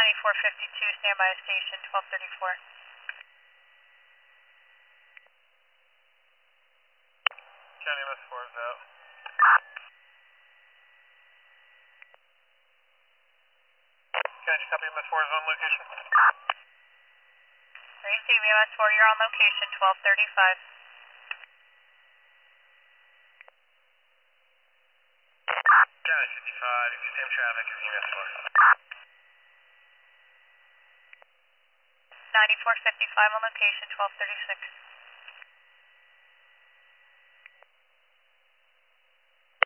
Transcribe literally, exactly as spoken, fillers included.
ninety-four fifty-two, standby station, twelve thirty-four. County M S four is out. County, copy M S four is on location. Receive M S four, you're on location, twelve thirty-five. County fifty-five, same traffic as M S four. ninety-four fifty-five on location, twelve thirty-six.